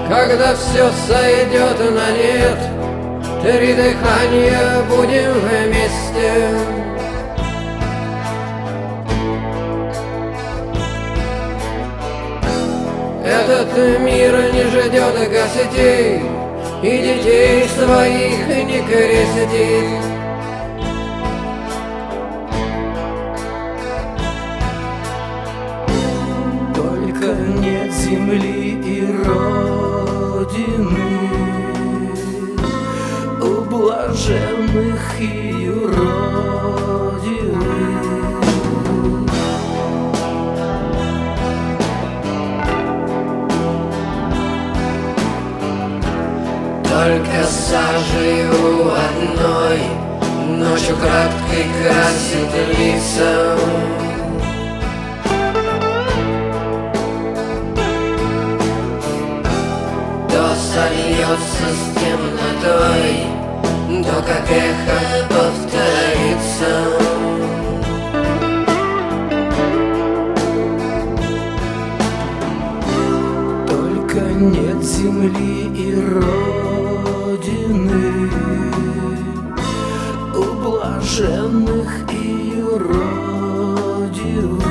Когда все сойдет на нет, 3 дыхания будем вместе. Этот мир не ждет гостей, и детей своих не крестит. Только нет земли и родины у блаженных ее родины. Только сажею одной ночью краткой красит лица. То сольется с темнотой, то как эхо повторится. Только нет земли и родины у блаженных ее родины.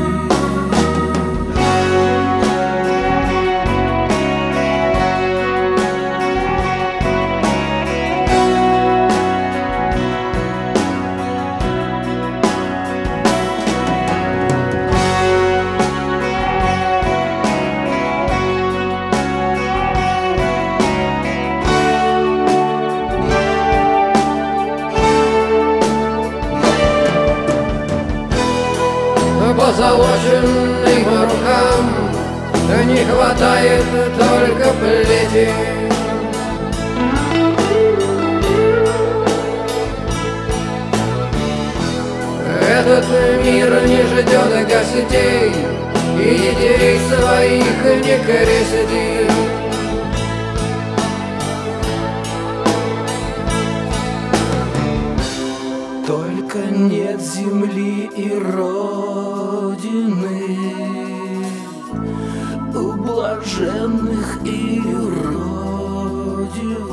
Позолоченным рукам не хватает только плети. Этот мир не ждет гостей, и детей своих не крестит. Только нет земли и родины у блаженных и родины.